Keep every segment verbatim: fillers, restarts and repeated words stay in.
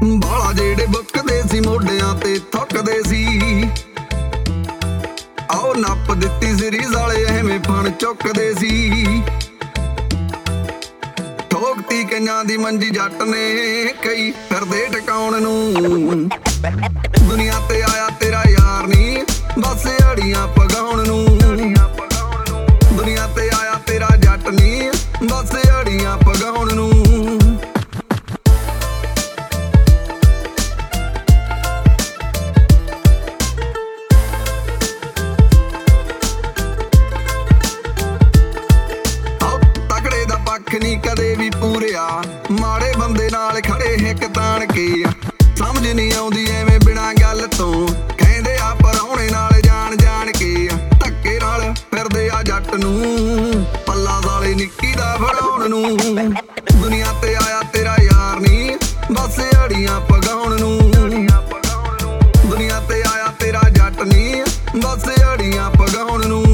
ਬਾਲਾ ਜਿਹੜੇ ਬੁੱਕਦੇ ਸੀ ਮੋਢਿਆਂ ਤੇ ਥੁੱਕਦੇ ਸੀ। ਆਓ ਨੱਪ ਦਿੱਤੀ ਸੀਰੀਜ਼ ਵਾਲੇ ਐਵੇਂ ਫਣ ਚੁੱਕਦੇ ਸੀ। ਠੋਕਤੀ ਕਈਆਂ ਦੀ ਮੰਜੀ ਜੱਟ ਨੇ ਕਈ ਫਿਰਦੇ ਟਿਕਾਉਣ ਨੂੰ। ਦੁਨੀਆ ਤੇ ਆਇਆ ਤੇਰਾ ਯਾਰ ਨੀ ਬਸ ਅੜੀਆਂ ਪਗਾਉਣ ਨੂੰ। ਦੁਨੀਆ ਤੇ ਆਇਆ ਤੇਰਾ ਜੱਟ ਨੀ ਬਸ ਅੜੀਆਂ ਪਗਾਉਣ ਨੂੰ। ਨੀ ਕਦੇ ਵੀ ਪੂਰਿਆ ਮਾੜੇ ਬੰਦੇ ਨਾਲ ਖੜੇ ਹਿੱਕ ਤਾਣ ਕੇ। ਸਮਝ ਨੀ ਆਉਂਦੀ ਐਵੇਂ ਬਿਨਾਂ ਗੱਲ ਤੋਂ ਕਹਿੰਦੇ ਆ ਪਰਾਉਣੇ ਨਾਲ ਜਾਣ ਜਾਣ ਕੇ। ਧੱਕੇ ਨਾਲ ਫਿਰਦੇ ਆ ਜੱਟ ਨੂੰ ਪੱਲਾ ਸਾਲੇ ਨਿੱਕੀ ਦਾ ਫੜਾਉਣ ਨੂੰ। ਦੁਨੀਆ ਤੇ ਆਇਆ ਤੇਰਾ ਯਾਰ ਨੀ ਬਸ ਅੜੀਆਂ ਪਗਾਉਣ ਨੂੰ। ਦੁਨੀਆ ਤੇ ਆਇਆ ਤੇਰਾ ਜੱਟ ਨੀ ਬਸ ਅੜੀਆਂ ਪਗਾਉਣ ਨੂੰ।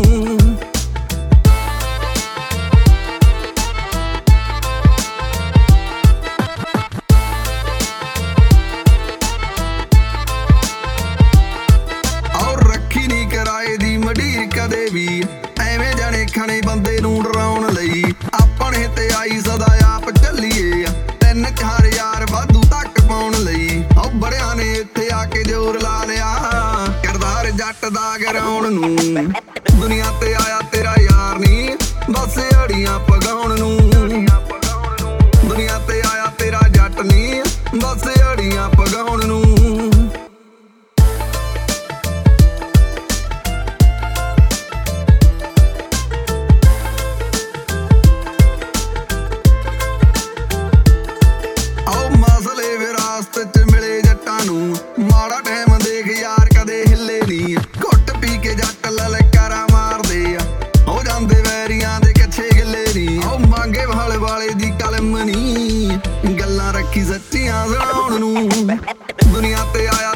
ਕਦੇ ਵੀ ਐਵੇਂ ਜਾਣੇ ਖਣੇ ਬੰਦੇ ਨੂੰ ਡਰਾਉਣ ਲਈ ਆਪਣੇ ਤੇ ਆਈ ਸਦਾ ਆਪ ਚੱਲੀਏ। ਤਿੰਨ ਚਾਰ ਯਾਰ ਵਾਧੂ ਤੱਕ ਪਾਉਣ ਲਈ ਉਹ ਬੜਿਆਂ ਨੇ ਇੱਥੇ ਆ ਕੇ ਜ਼ੋਰ ਲਾ ਲਿਆ ਕਿਰਦਾਰ ਜੱਟ ਦਾ ਗਰਾਉਣ ਨੂੰ। ਦੁਨੀਆ ਤੇ ਆਇਆ ਤੇਰਾ ਯਾਰ ਨੀ ਬਸ ਅੜੀਆਂ ਪਗਾਉਣ ਨੂੰ। ਦੁਨੀਆ ਤੇ ਆਇਆ ਤੇਰਾ ਜੱਟ ਨੀ ਬਸ ਅੜੀਆਂ ਪਗਾਉਣ ਨੂੰ। ਮਾੜਾ ਟਾਈਮ ਦੇਖ ਯਾਰ ਕਦੇ ਹਿੱਲੇ ਨੀ। ਘੁੱਟ ਪੀ ਕੇ ਜੱਟ ਲਲਕਾਰਾ ਮਾਰਦੇ ਆ ਹੋ ਜਾਂਦੇ ਵੈਰੀਆਂ ਦੇ ਕੱਛੇ ਗਿੱਲੇ ਨੀ। ਉਹ ਮੰਗੇ ਵਾਲੇ ਵਾਲੇ ਦੀ ਕਲਮ ਨੀ ਗੱਲਾਂ ਰੱਖੀ ਸੱਚੀਆਂ ਸੁਣਾਉਣ ਨੂੰ। ਦੁਨੀਆ ਤੇ ਆਇਆ